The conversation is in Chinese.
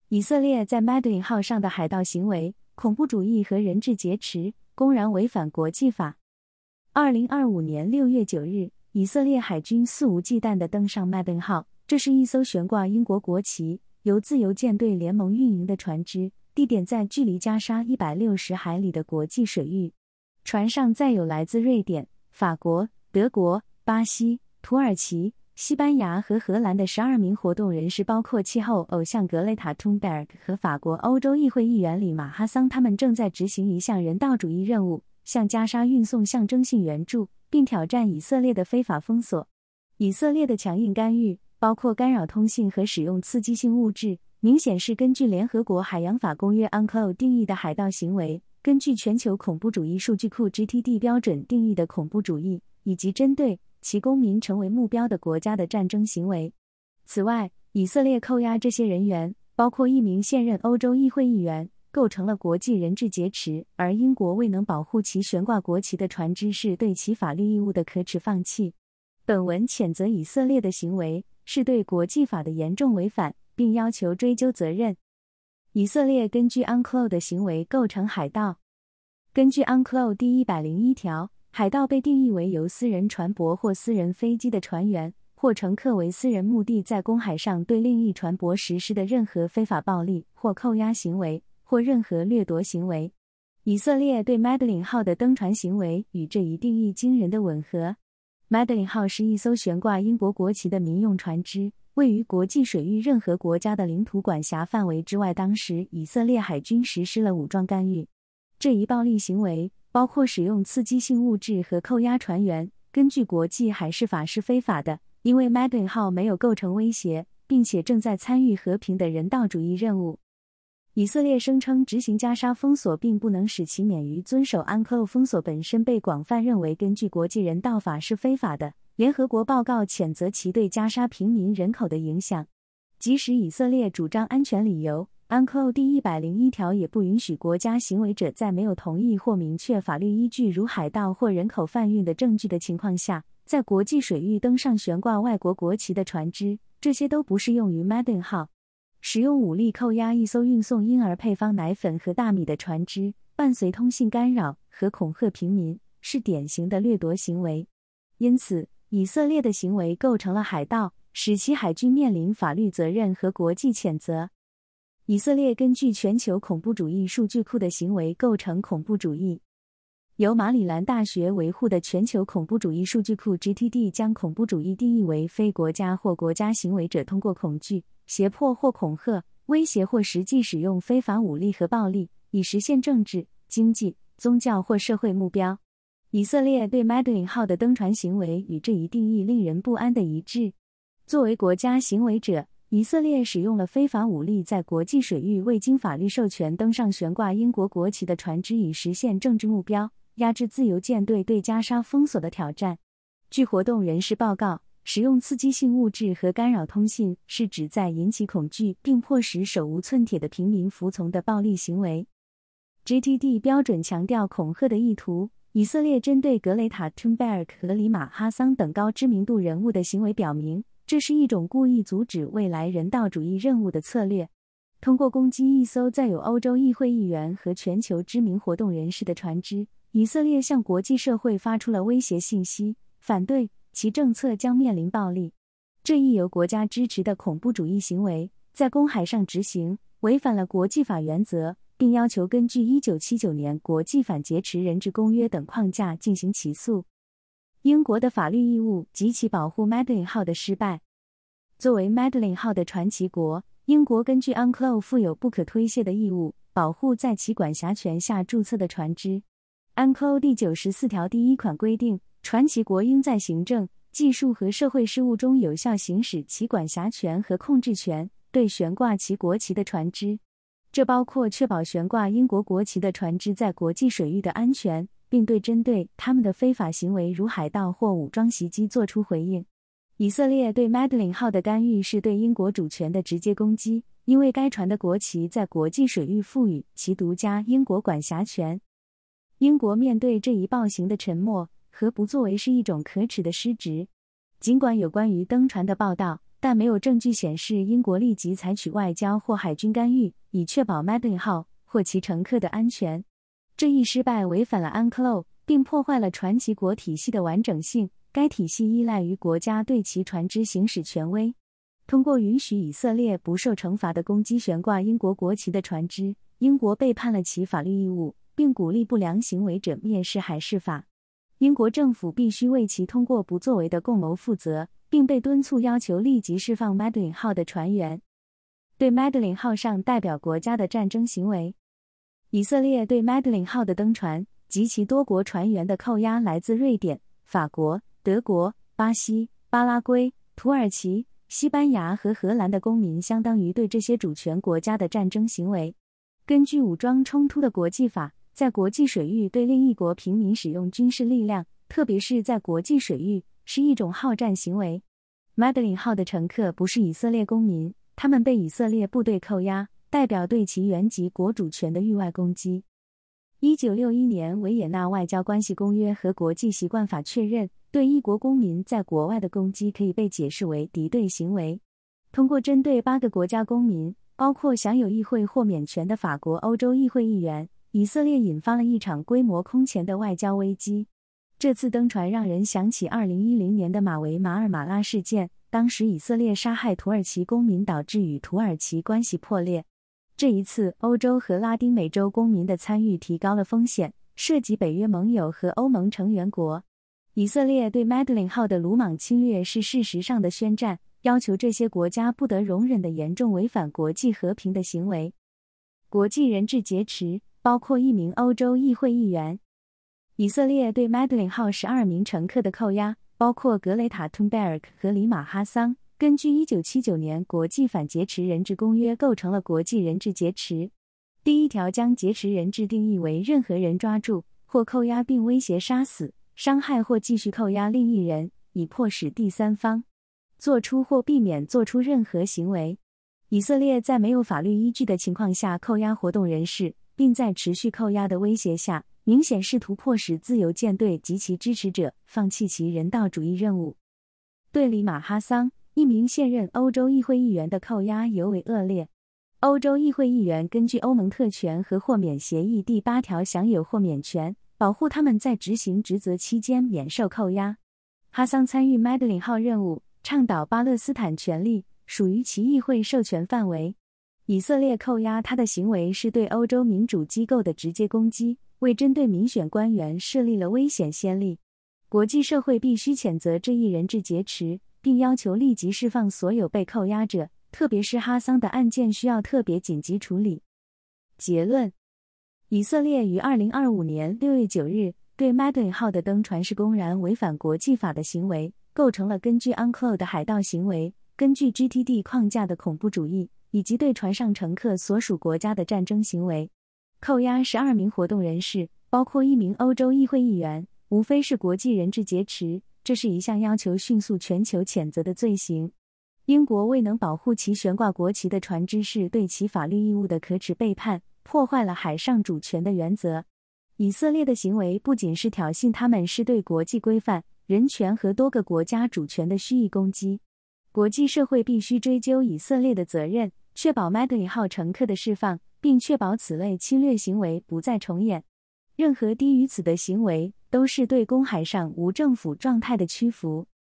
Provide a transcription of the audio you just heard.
以色列在 Madeline 号上的海盗行为、恐怖主义和人质劫持，公然违反国际法。2025年6月9日，以色列海军肆无忌惮地登上 Madeline 号，这是一艘悬挂英国国旗、由自由舰队联盟运营的船只，地点在距离加沙160海里的国际水域。船上载有来自瑞典、法国、德国、巴西、土耳其、西班牙和荷兰的12名活动人士，包括气候偶像格雷塔·图恩贝尔格和法国欧洲议会议员里马哈桑，他们正在执行一项人道主义任务，向加沙运送象征性援助，并挑战以色列的非法封锁。以色列的强硬干预，包括干扰通信和使用刺激性物质，明显是根据联合国海洋法公约 UNCLOS 定义的海盗行为，根据全球恐怖主义数据库 GTD 标准定义的恐怖主义，以及针对其公民成为目标的国家的战争行为。此外，以色列扣押这些人员，包括一名现任欧洲议会议员，构成了国际人质劫持，而英国未能保护其悬挂国旗的船只是对其法律义务的可耻放弃。本文谴责以色列的行为是对国际法的严重违反，并要求追究责任。以色列根据 UNCLOS 的行为构成海盗。根据 UNCLOS 第101条，海盗被定义为由私人船舶或私人飞机的船员或乘客为私人目的在公海上对另一船舶实施的任何非法暴力或扣押行为或任何掠夺行为。以色列对 Madeline 号的登船行为与这一定义惊人的吻合。Madeline 号是一艘悬挂英国国旗的民用船只，位于国际水域任何国家的领土管辖范围之外。当时，以色列海军实施了武装干预。这一暴力行为包括使用刺激性物质和扣押船员，根据国际海事法是非法的，因为 Madeline 号没有构成威胁，并且正在参与和平的人道主义任务。以色列声称执行加沙封锁并不能使其免于遵守 UNCLOS 封锁本身被广泛认为根据国际人道法是非法的。联合国报告谴责其对加沙平民人口的影响。即使以色列主张安全理由，UNCLOS 第101条也不允许国家行为者在没有同意或明确法律依据如海盗或人口贩运的证据的情况下，在国际水域登上悬挂外国国旗的船只，这些都不适用于 Madeline 号。使用武力扣押一艘运送婴儿配方奶粉和大米的船只，伴随通信干扰和恐吓平民，是典型的掠夺行为。因此，以色列的行为构成了海盗，使其海军面临法律责任和国际谴责。以色列根据全球恐怖主义数据库的行为构成恐怖主义。由马里兰大学维护的全球恐怖主义数据库 GTD 将恐怖主义定义为非国家或国家行为者通过恐惧、胁迫或恐吓、威胁或实际使用非法武力和暴力，以实现政治、经济、宗教或社会目标。以色列对 Madeline 号的登船行为与这一定义令人不安的一致。作为国家行为者，以色列使用了非法武力，在国际水域未经法律授权登上悬挂英国国旗的船只，以实现政治目标，压制自由舰队对加沙封锁的挑战。据活动人士报告，使用刺激性物质和干扰通信是旨在引起恐惧并迫使手无寸铁的平民服从的暴力行为。GTD 标准强调恐吓的意图。以色列针对格雷塔·图恩贝尔格和里马哈桑等高知名度人物的行为表明，这是一种故意阻止未来人道主义任务的策略。通过攻击一艘载有欧洲议会议员和全球知名活动人士的船只，以色列向国际社会发出了威胁信息，反对其政策将面临暴力。这一由国家支持的恐怖主义行为在公海上执行，违反了国际法原则，并要求根据1979年国际反劫持人质公约等框架进行起诉。英国的法律义务及其保护 Madeline 号的失败。作为 Madeline 号的传奇国，英国根据 UNCLOS 负有不可推卸的义务，保护在其管辖权下注册的船只。UNCLOS 第94条第1款规定，传奇国应在行政、技术和社会事务中有效行使其管辖权和控制权，对悬挂其国旗的船只。这包括确保悬挂英国国旗的船只在国际水域的安全，并对针对他们的非法行为如海盗或武装袭击作出回应。以色列对 Madeline 号的干预是对英国主权的直接攻击，因为该船的国旗在国际水域赋予其独家英国管辖权。英国面对这一暴行的沉默和不作为是一种可耻的失职。尽管有关于登船的报道但没有证据显示英国立即采取外交或海军干预，以确保 Madeline 号或其乘客的安全。这一失败违反了 UNCLOS， 并破坏了传奇国体系的完整性，该体系依赖于国家对其船只行使权威。通过允许以色列不受惩罚的攻击悬挂英国国旗的船只，英国背叛了其法律义务，并鼓励不良行为者蔑视海事法。英国政府必须为其通过不作为的共谋负责，并被敦促要求立即释放 Madeline 号的船员。对 Madeline 号上代表国家的战争行为，以色列对 Madeline 号的登船及其多国船员的扣押来自瑞典、法国、德国、巴西、巴拉圭、土耳其、西班牙和荷兰的公民，相当于对这些主权国家的战争行为。根据武装冲突的国际法，在国际水域对另一国平民使用军事力量，特别是在国际水域，是一种好战行为。Madeline 号的乘客不是以色列公民，他们被以色列部队扣押，代表对其原籍国主权的域外攻击。1961年维也纳外交关系公约和国际习惯法确认，对一国公民在国外的攻击可以被解释为敌对行为。通过针对8个国家公民，包括享有议会豁免权的法国欧洲议会议员，以色列引发了一场规模空前的外交危机。这次登船让人想起2010年的马维马尔马拉事件，当时以色列杀害土耳其公民，导致与土耳其关系破裂。这一次，欧洲和拉丁美洲公民的参与提高了风险，涉及北约盟友和欧盟成员国。以色列对 Madeline 号的鲁莽侵略是事实上的宣战，要求这些国家不得容忍的严重违反国际和平的行为。国际人质劫持，包括1名欧洲议会议员。以色列对 Madeline 号12名乘客的扣押，包括格雷塔·tunberg尔克和里马·哈桑，根据1979年国际反劫持人质公约构成了国际人质劫持。第1条将劫持人质定义为任何人抓住或扣押并威胁杀死、伤害或继续扣押另一人，以迫使第三方做出或避免做出任何行为。以色列在没有法律依据的情况下扣押活动人士，并在持续扣押的威胁下，明显试图迫使自由舰队及其支持者放弃其人道主义任务。对里马·哈桑，1名现任欧洲议会议员的扣押尤为恶劣。欧洲议会议员根据欧盟特权和豁免协议第8条享有豁免权，保护他们在执行职责期间免受扣押。哈桑参与 Madeline 号任务，倡导巴勒斯坦权利，属于其议会授权范围。以色列扣押他的行为是对欧洲民主机构的直接攻击，为针对民选官员设立了危险先例。国际社会必须谴责这一人质劫持，并要求立即释放所有被扣押者，特别是哈桑的案件需要特别紧急处理。结论：以色列于2025年6月9日对 Madeline 号的登船是公然违反国际法的行为，构成了根据 UNCLOS 的海盗行为，根据 GTD 框架的恐怖主义，以及对船上乘客所属国家的战争行为。扣押12名活动人士，包括1名欧洲议会议员，无非是国际人质劫持，这是一项要求迅速全球谴责的罪行。英国未能保护其悬挂国旗的船只是对其法律义务的可耻背叛，破坏了海上主权的原则。以色列的行为不仅是挑衅，他们是对国际规范、人权和多个国家主权的蓄意攻击。国际社会必须追究以色列的责任，确保 Madeline 号乘客的释放，并确保此类侵略行为不再重演。任何低于此的行为，都是对公海上无政府状态的屈服。